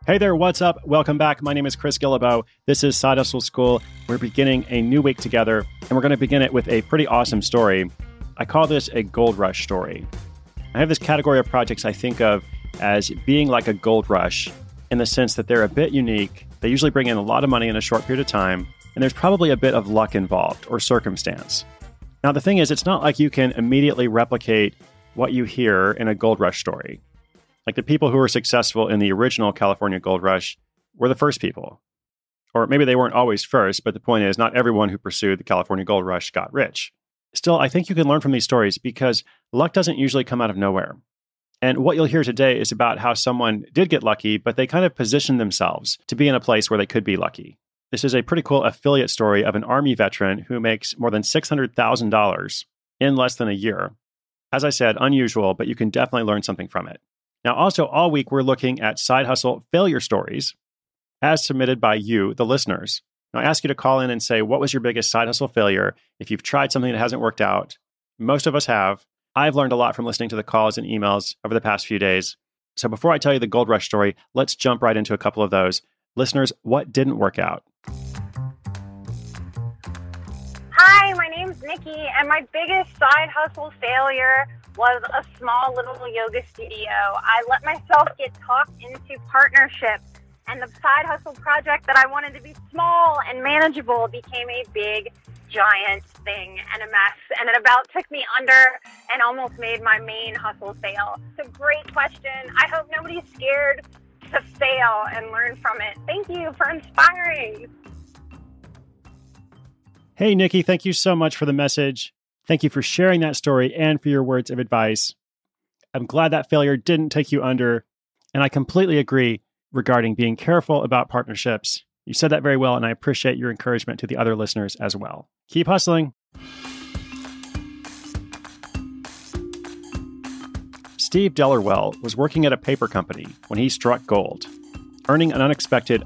Hey there, what's up? Welcome back. My name is Chris Guillebeau. This is Side Hustle School. We're beginning a new week together, and we're going to begin it with a pretty awesome story. I call this a gold rush story. I have this category of projects I think of as being like a gold rush in the sense that they're a bit unique. They usually bring in a lot of money in a short period of time, and there's probably a bit of luck involved or circumstance. Now, the thing is, it's not like you can immediately replicate what you hear in a gold rush story. Like the people who were successful in the original California Gold Rush were the first people. Or maybe they weren't always first, but the point is not everyone who pursued the California Gold Rush got rich. Still, I think you can learn from these stories because luck doesn't usually come out of nowhere. And what you'll hear today is about how someone did get lucky, but they kind of positioned themselves to be in a place where they could be lucky. This is a pretty cool affiliate story of an Army veteran who makes more than $600,000 in less than a year. As I said, unusual, but you can definitely learn something from it. Now, also, all week, we're looking at side hustle failure stories as submitted by you, the listeners. Now, I ask you to call in and say, what was your biggest side hustle failure? If you've tried something that hasn't worked out, most of us have. I've learned a lot from listening to the calls and emails over the past few days. So before I tell you the gold rush story, let's jump right into a couple of those. Listeners, what didn't work out? Hi, my name's Nikki, and my biggest side hustle failure was a small little yoga studio. I let myself get talked into partnership, and the side hustle project that I wanted to be small and manageable became a big, giant thing and a mess, and it about took me under and almost made my main hustle fail. It's a great question. I hope nobody's scared to fail and learn from it. Thank you for inspiring. Hey, Nikki, thank you so much for the message. Thank you for sharing that story and for your words of advice. I'm glad that failure didn't take you under, and I completely agree regarding being careful about partnerships. You said that very well, and I appreciate your encouragement to the other listeners as well. Keep hustling. Steve Dellerwell was working at a paper company when he struck gold, earning an unexpected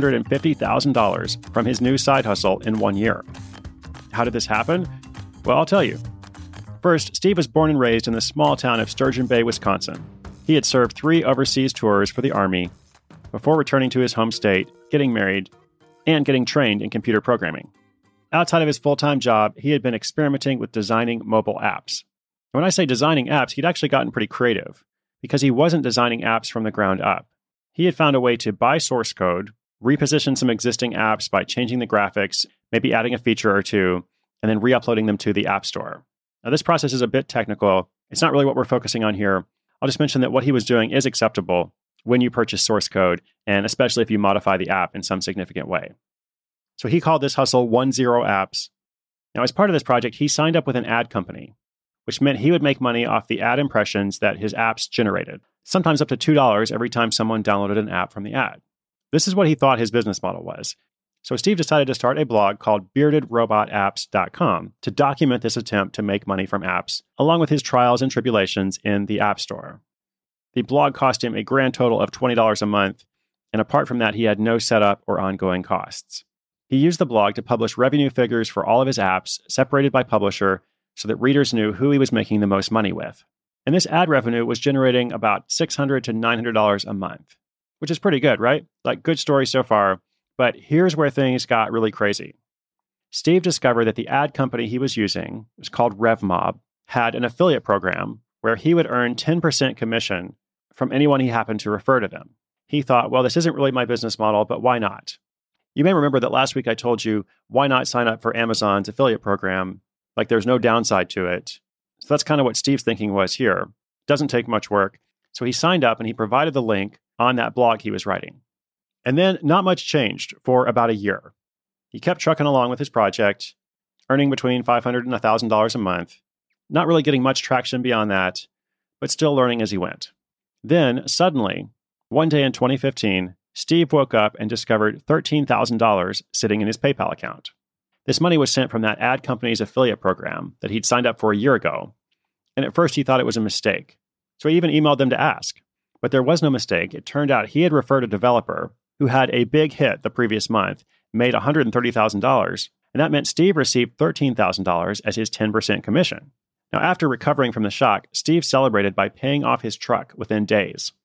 $650,000 from his new side hustle in 1 year. How did this happen? Well, I'll tell you. First, Steve was born and raised in the small town of Sturgeon Bay, Wisconsin. He had served 3 overseas tours for the Army before returning to his home state, getting married, and getting trained in computer programming. Outside of his full-time job, he had been experimenting with designing mobile apps. And when I say designing apps, he'd actually gotten pretty creative because he wasn't designing apps from the ground up. He had found a way to buy source code, reposition some existing apps by changing the graphics, maybe adding a feature or two, and then re-uploading them to the App Store. Now, this process is a bit technical. It's not really what we're focusing on here. I'll just mention that what he was doing is acceptable when you purchase source code, and especially if you modify the app in some significant way. So he called this hustle 10 Apps. Now, as part of this project, he signed up with an ad company, which meant he would make money off the ad impressions that his apps generated, sometimes up to $2 every time someone downloaded an app from the ad. This is what he thought his business model was. So Steve decided to start a blog called beardedrobotapps.com to document this attempt to make money from apps, along with his trials and tribulations in the App Store. The blog cost him a grand total of $20 a month, and apart from that, he had no setup or ongoing costs. He used the blog to publish revenue figures for all of his apps, separated by publisher, so that readers knew who he was making the most money with. And this ad revenue was generating about $600 to $900 a month, which is pretty good, right? Like, good story so far. But here's where things got really crazy. Steve discovered that the ad company he was using, it was called RevMob, had an affiliate program where he would earn 10% commission from anyone he happened to refer to them. He thought, well, this isn't really my business model, but why not? You may remember that last week I told you, why not sign up for Amazon's affiliate program? Like, there's no downside to it. So that's kind of what Steve's thinking was here. Doesn't take much work. So he signed up and he provided the link on that blog he was writing. And then not much changed for about a year. He kept trucking along with his project, earning between $500 and $1,000 a month, not really getting much traction beyond that, but still learning as he went. Then, suddenly, one day in 2015, Steve woke up and discovered $13,000 sitting in his PayPal account. This money was sent from that ad company's affiliate program that he'd signed up for a year ago, and at first he thought it was a mistake. So he even emailed them to ask. But there was no mistake. It turned out he had referred a developer who had a big hit the previous month, made $130,000, and that meant Steve received $13,000 as his 10% commission. Now, after recovering from the shock, Steve celebrated by paying off his truck within days.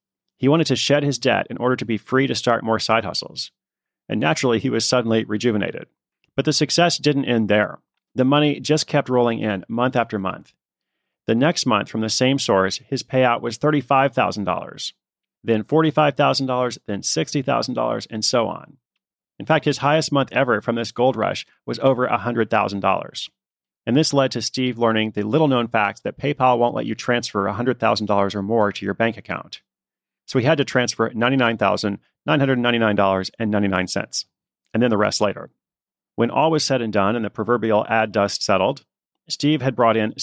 He wanted to shed his debt in order to be free to start more side hustles. And naturally, he was suddenly rejuvenated. But the success didn't end there. The money just kept rolling in month after month. The next month, from the same source, his payout was $35,000, then $45,000, then $60,000, and so on. In fact, his highest month ever from this gold rush was over $100,000. And this led to Steve learning the little-known fact that PayPal won't let you transfer $100,000 or more to your bank account. So he had to transfer $99,999.99, and then the rest later. When all was said and done and the proverbial ad dust settled, Steve had brought in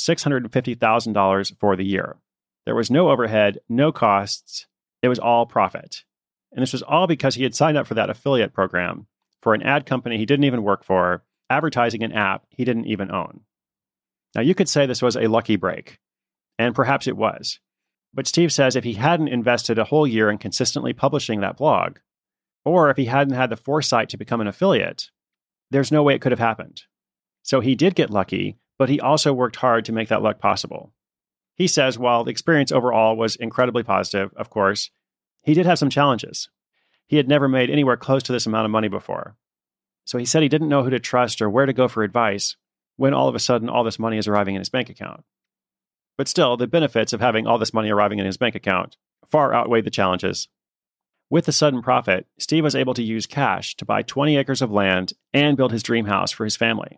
$650,000 for the year. There was no overhead, no costs. It was all profit. And this was all because he had signed up for that affiliate program for an ad company he didn't even work for, advertising an app he didn't even own. Now, you could say this was a lucky break, and perhaps it was. But Steve says if he hadn't invested a whole year in consistently publishing that blog, or if he hadn't had the foresight to become an affiliate, there's no way it could have happened. So he did get lucky, but he also worked hard to make that luck possible. He says while the experience overall was incredibly positive, of course, he did have some challenges. He had never made anywhere close to this amount of money before. So he said he didn't know who to trust or where to go for advice when all of a sudden all this money is arriving in his bank account. But still, the benefits of having all this money arriving in his bank account far outweighed the challenges. With the sudden profit, Steve was able to use cash to buy 20 acres of land and build his dream house for his family.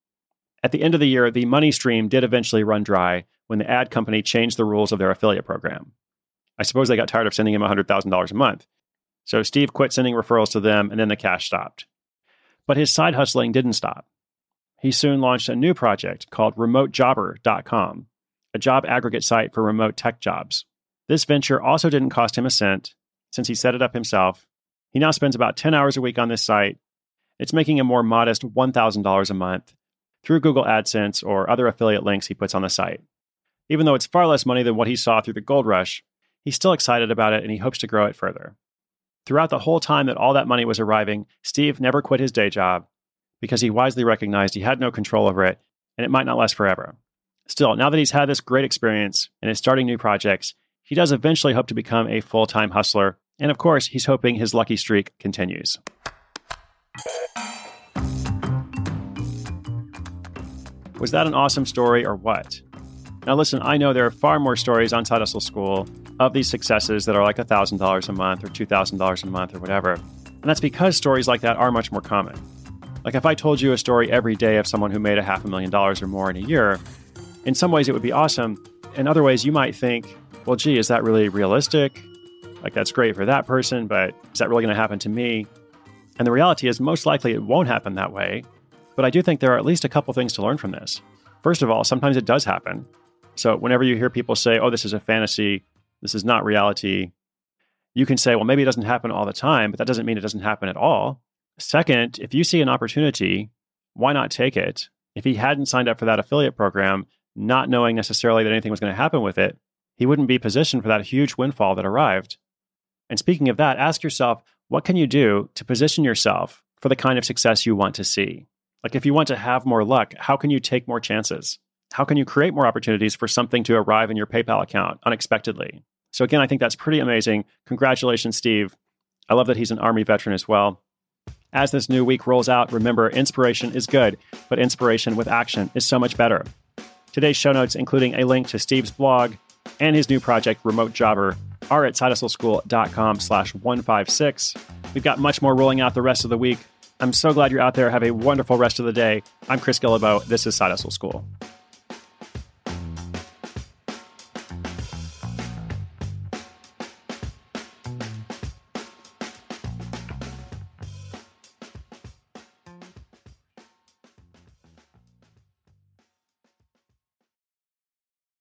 At the end of the year, the money stream did eventually run dry when the ad company changed the rules of their affiliate program. I suppose they got tired of sending him $100,000 a month. So Steve quit sending referrals to them, and then the cash stopped. But his side hustling didn't stop. He soon launched a new project called RemoteJobber.com, a job aggregate site for remote tech jobs. This venture also didn't cost him a cent, since he set it up himself. He now spends about 10 hours a week on this site. It's making a more modest $1,000 a month through Google AdSense or other affiliate links he puts on the site. Even though it's far less money than what he saw through the gold rush, he's still excited about it and he hopes to grow it further. Throughout the whole time that all that money was arriving, Steve never quit his day job because he wisely recognized he had no control over it and it might not last forever. Still, now that he's had this great experience and is starting new projects, he does eventually hope to become a full-time hustler. And of course, he's hoping his lucky streak continues. Was that an awesome story or what? Now listen, I know there are far more stories on Side Hustle School of these successes that are like $1,000 a month or $2,000 a month or whatever. And that's because stories like that are much more common. Like if I told you a story every day of someone who made $500,000 or more in a year, in some ways it would be awesome. In other ways, you might think, well, gee, is that really realistic? Like that's great for that person, but is that really going to happen to me? And the reality is most likely it won't happen that way. But I do think there are at least a couple things to learn from this. First of all, sometimes it does happen. So whenever you hear people say, oh, this is a fantasy, this is not reality, you can say, well, maybe it doesn't happen all the time, but that doesn't mean it doesn't happen at all. Second, if you see an opportunity, why not take it? If he hadn't signed up for that affiliate program, not knowing necessarily that anything was going to happen with it, he wouldn't be positioned for that huge windfall that arrived. And speaking of that, ask yourself, what can you do to position yourself for the kind of success you want to see? Like if you want to have more luck, how can you take more chances? How can you create more opportunities for something to arrive in your PayPal account unexpectedly? So again, I think that's pretty amazing. Congratulations, Steve. I love that he's an Army veteran as well. As this new week rolls out, remember, inspiration is good, but inspiration with action is so much better. Today's show notes, including a link to Steve's blog and his new project, Remote Jobber, are at sidehustleschool.com/156. We've got much more rolling out the rest of the week. I'm so glad you're out there. Have a wonderful rest of the day. I'm Chris Guillebeau. This is Side Hustle School.